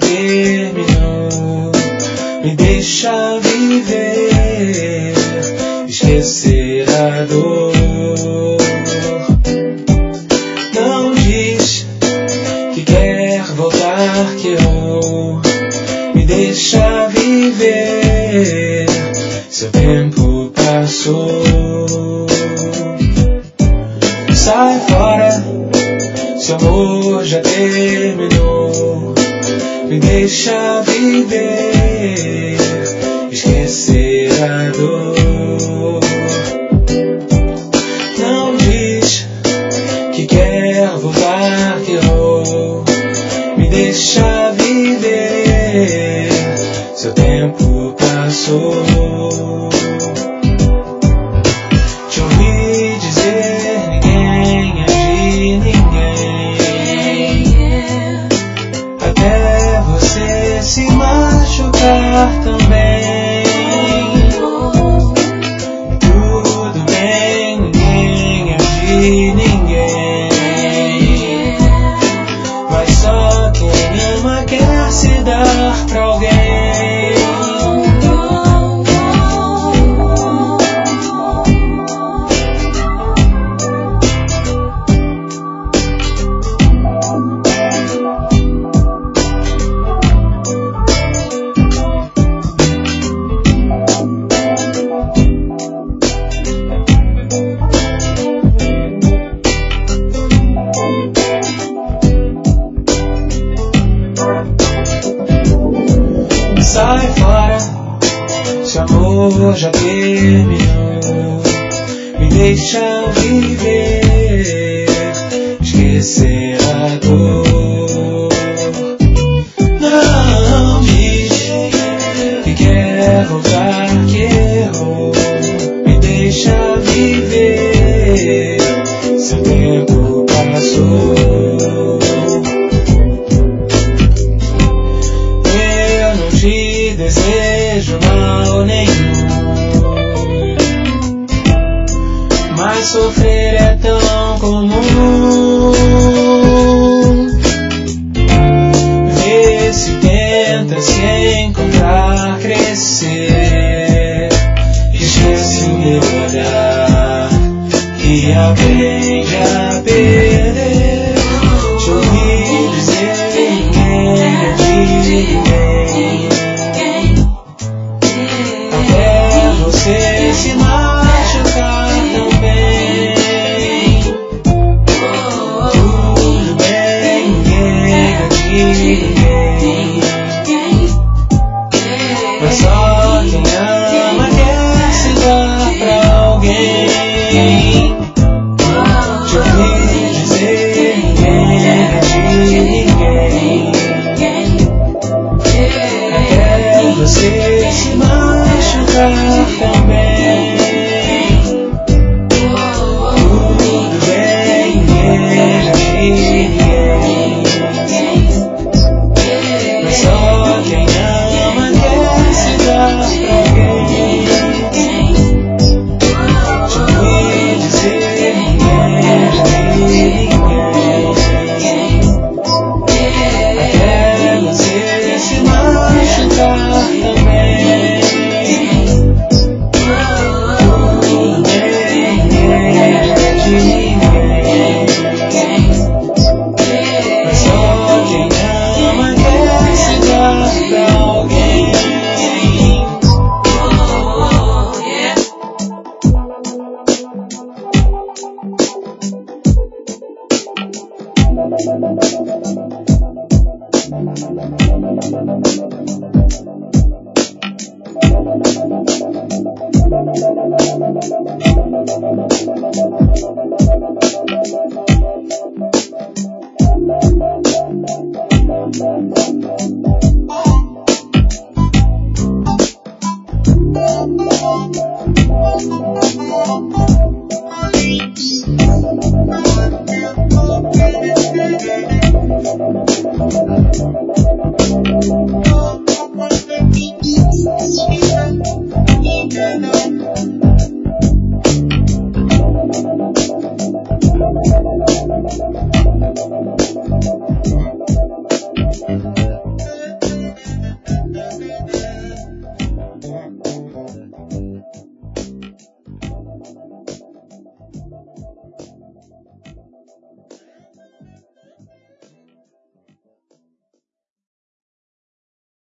terminou. Me deixa viver, esquecer a dor. Não diz que quer voltar, que errou. Me deixa viver, seu tempo passou. Sai fora, seu amor já terminou. Me deixa viver, esquecer a dor. Não diz que quer voltar, que errou. Me deixa viver, seu tempo passou. Te ouvi dizer ninguém é de ninguém, até você se machucar também. Tudo bem, ninguém é de ninguém, mas só quem ama quer se dar pra alguém. Sai fora, seu amor já terminou. Me deixa viver, esquecer a dor. Não diz que quer voltar, que errou. Me deixa viver, seu tempo passou. Desejo mal nenhum, mas sofrer é tão comum. Vê se tenta se encontrar, crescer. Esquece o meu olhar que aprende a perder. Te ouvi dizer ninguém é de ninguém, você se machucar também. Tudo bem, ninguém é de ninguém, mas só quem ama quer se dar pra alguém. Te ouvi dizer ninguém é de ninguém, até você se machucar também. Tudo bem, ninguém é de ninguém, mas só quem ama quer se dar pra alguém. Te ouvi dizer ninguém é de ninguém, até você se machucar também.